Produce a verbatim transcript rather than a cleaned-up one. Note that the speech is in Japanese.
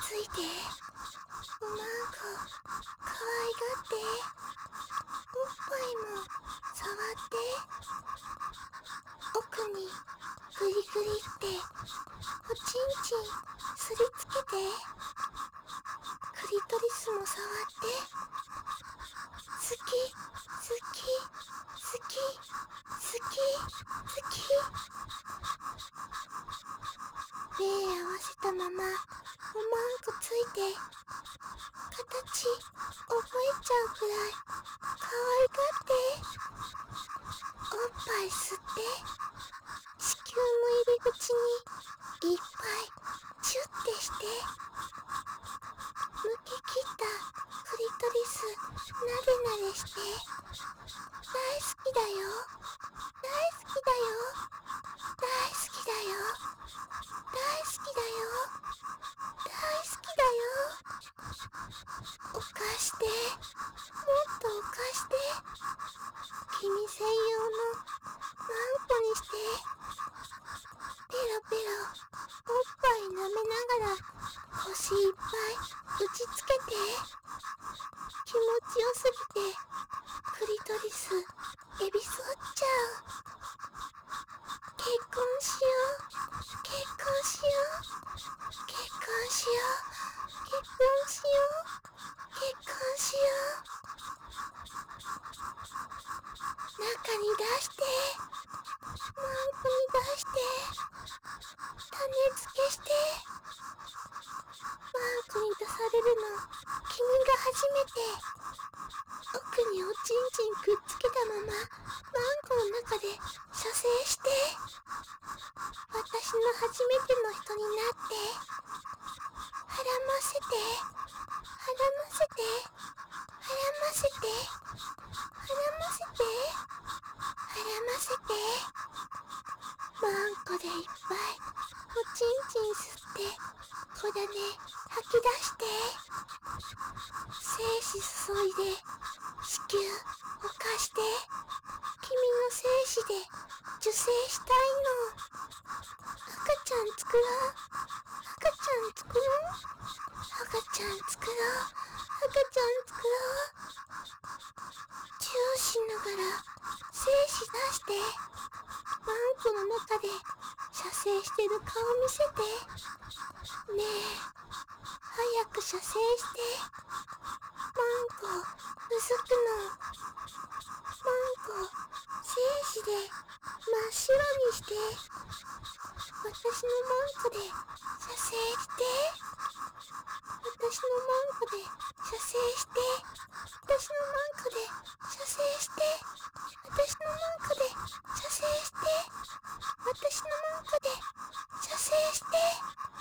ついて、おまんこかわいがって、おっぱいも触って、奥にグリグリっておちんちんすりつけて、クリトリスも触って、好き好き好き好き好き。目合わせたままおまんこついて、形覚えちゃうくらいかわいがって、おっぱい吸って、子宮の入り口にいっぱいチュッてして、抜け切ったクリトリスなでなでして、大好きだよ大好きだよ大好きだよ大好きだよ大好きだよ。犯して、もっと犯して、君専用のワンコにして、ペロペロおっぱい舐めながら腰いっぱい打ちつけて、気持ちよすぎてクリトリスエビ反っちゃう。結婚しよう結婚しよう結婚しよう結婚しよう結婚しよう。中に出して、マンコに出して、種付けして、マンコに出されるの君が初めて。奥におちんちんくっつけたままマンコの中で射精して、私の初めての人になって、はらませてはらませてはらませてはらませてはらませて、マンコでいっぱいおちんちん吸って、小種吐き出して、精子注いで子宮犯して、君の精子で受精したいの。赤ちゃん作ろう赤ちゃん作ろう赤ちゃん作ろう赤ちゃん作ろう。チューしながら精子出して、マンコの中で射精してる顔見せて。ねえ、早く射精して。マンコうずくの。マンコ精子で真っ白にして、私のマンコで射精して。私のマンコで射精して。私のマンコで射精して。私のマンコで射精して。私のマンコで射精して。